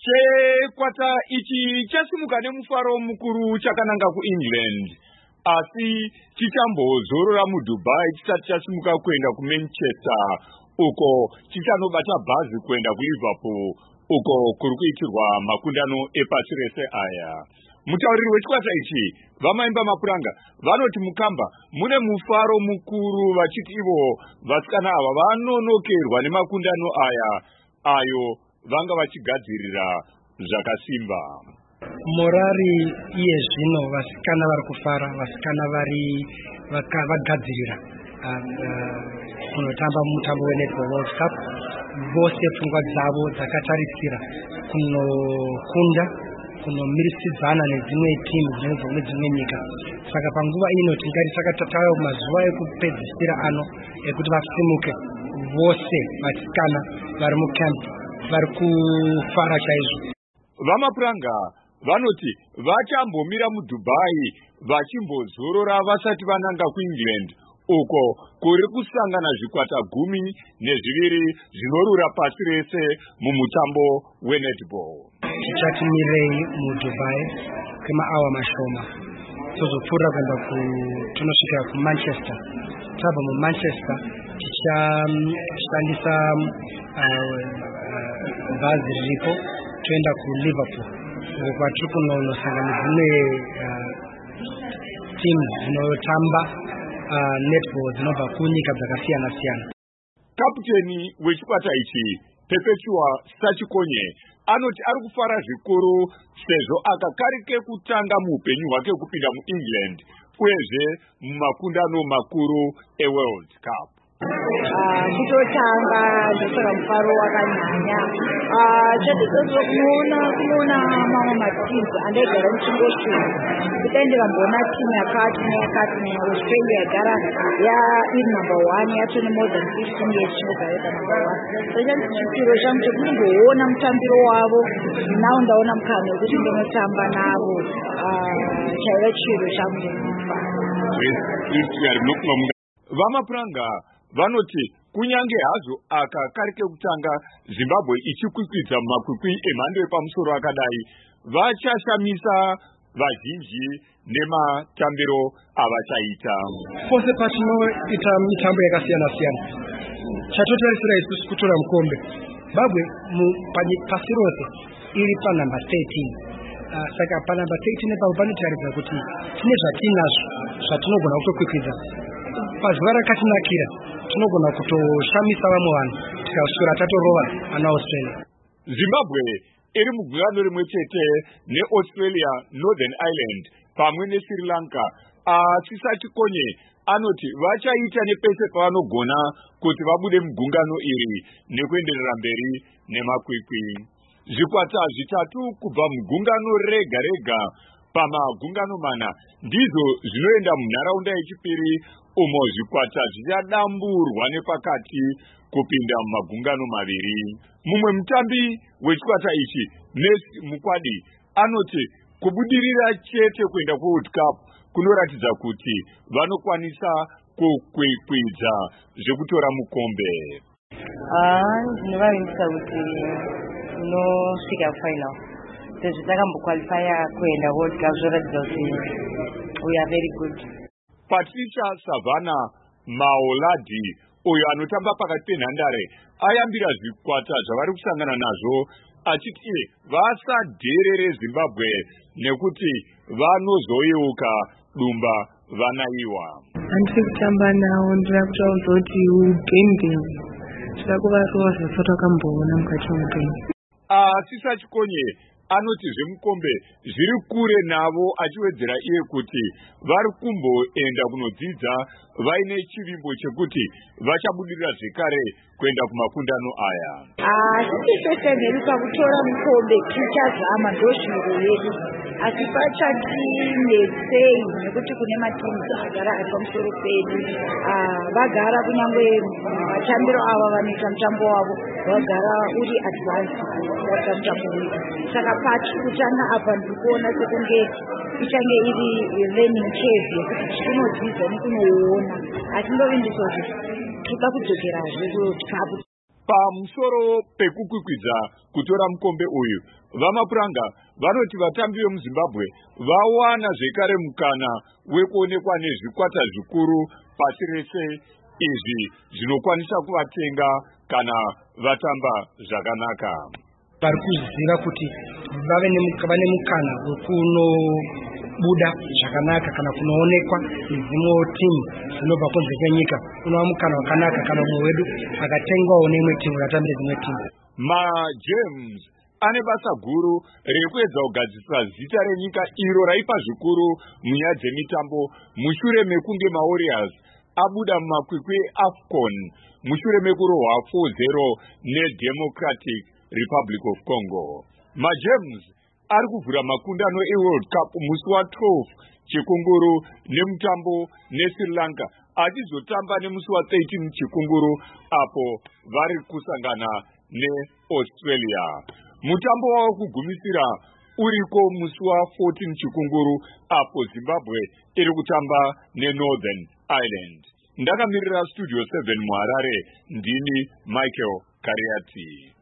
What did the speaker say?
Chikwata ichi chasimuka nemufaro mukuru chakananga kuEngland, asi chichambozorora muDubai chisati chasimuka kuenda kuManchester, uko chichanobata bhazi kuenda kuLiverpool, uko kuri kuitirwa makundano epasi rese aya. Mutauriri wechikwata ichi vamaimba mapuranga vanoti mukamba mune mufaro mukuru vachiti ivo vasikana ava vanonokerwa nemakundano aya ayo vanga vachigadzirira zvakasimba. Morari iye zvino vasikana vari kufara, vasikana vagadzirira kunotamba mutambo weNetball World Cup. Vose pfungwa dzavo dzakatarisira kunokunda, kunomirikidzana nedzimwe timu dzinobva kune dzimwe nyika. Saka panguva ino tingati takatatayo mazuva ekupedzisira ano ekuti vasimuke vose vasikana vari mucamp vari kufara chaizvo. Vamapuranga vanoti vachambomira muDubai vachimbozorora vasati vananga kuEngland, uko kuri kusangana zvikwata 12 zvinorura pasi rese mumutambo weNetball. Tichatimirei muDubai kwemaawa mashoma tozopfuura kuenda tunosvika kuManchester. Tabva muManchester tichishandisa bhazi riripo toenda kuLiverpool, uko kwatiri kunosangana dzimwe timu dzinotamba netball dzinobva kunyika dzakasiyana siyana. Kaputeni wechikwata ichi Perpetua Sachikonye anoti ari kufara zvikuru sezvo akakarike kutanga muupenyu hwake kupinda muEngland uyezve mumakundano makuru eWorld Cup. Kutotanga ndosaka mufaro wakanyanya. Chatitozokuona mamwe matimu andaigara muchingoshu kutaendera mbona timu yakati neAustralia yagara iri number 1 yatone more than 15 years chinogareka number 1. So chachitiro changu chekunongoona mutambiro wavo, nawo ndaona mukana wekuti ndinotamba navo. Chaiva chiro changu chemufa. Vamapuranga vanoti kunyange hazvo akakarike kutanga Zimbabwe ichikwikwidza mumakwikwi emhando yepamusoro akadai, vachashamisa vazhinji nematambiro avachaita. Pose patinoita mitambo yakasiyana siyana, chatotarisira isusu kutora mukombe. Zimbabwe pasi rose iri panumber 13. Saka panumber 13 nepapo panotaridza kuti tine zvatinazvo zvatinogona kutokwikwidza. Pazuva rakatinakira tinogona kutoshamisa vamwe vanhu tikasvura tatorova ana Australia. Zimbabwe iri mugungano rimwe chete neAustralia, Northern Ireland pamwe neSri Lanka. Asi Sachikonye anoti vachaita nepese pavanogona kuti vabude mugungano iri nekuenderera mberi nemakwikwi. Zvikwata zvitatu kubva mugungano rega rega pamagungano 4 ndizvo zvinoenda munharaunda yechipiri, umo zvikwata zvichadamburwa nepakati kupinda mumagungano 2. Mumwe mutambi wechikwata ichi, Messi Mukwadi, anoti kubudirira chete kuenda kuWorld Cup kunoratidza kuti vanokwanisa kukwikwidza zvekutora mukombe. Ndinovavimbisa kuti unosvika final. Sezvo takambokwalifaya kuenda World Cup zvoratidza kuti we are very good. Patricia Savannah Maoladi, uyo anotamba pakati penhandare, ayambira zvikwata zvavari kusangana nazvo achiti iye vasadherere Zimbabwe nekuti vanozoyeuka dumba vanaiwa. Handisi kutamba nawo, ndira kutaudza kuti ugain zvida kuvarova zvese takamboona mukati muupenyu. Asi Sachikonye anoti zvemukombe zviri kure navo, achiwedzera iye kuti vari kumboenda kunodzidza vaine chivimbo chekuti vachabudirira zvekare kuenda kumakundano aya. Sisi mheri pakutora mukombe tichazama ndoshiro yedu, asi pachatinetsei nekuti kune matimu agara ari pamusoro pedu. Vagara kunyange matambiro ava vanoita mutambo wavo vagara uri advance kuita mutambo wedu. Saka patiri kutanga apa ndikuona sekunge ichange iri learning curve yekuti tinodzidza nekunoona, asi ndovindiso kuti toda kudzokera zvedu tikapu. pamusoro pekukwikwidza kutora mukombe uyu, vamapuranga vanoti vatambi vemuzimbabwe vawana zvekare mukana wekuonekwa nezvikwata zvikuru pasi rese izvi zvinokwanisa kuvatenga kana vatamba zvakanaka. vari kuziva kuti vane mukana wekunobuda zvakanaka kana kunoonekwa nedzimwe timu dzinobva kunze kwenyika. Unova mukana wakanaka kana mumwe wedu akatengwawo neimwe timu ratambire dzimwe timu. MaGems ane basa guru rekuedza kugadzisira zita renyika iro raipa zvikuru munyaya dzemitambo mushure mekunge maWarriors abuda mumakwikwi eAFCON mushure mekurohwa 4-0 neDemocratic Republic of Congo. MaGems ari kuvhura makundano eWorld Cup musi wa12 chikunguru nemutambo neSri Lanka achizotamba nemusi wa13 chikunguru apo vari kusangana neAustralia. Mutambo wavo kugumisira uriko musi wa14 chikunguru apo Zimbabwe iri kutamba neNorthern Ireland. Ndakamirira Studio 7 muHarare, ndini Michael Kariati.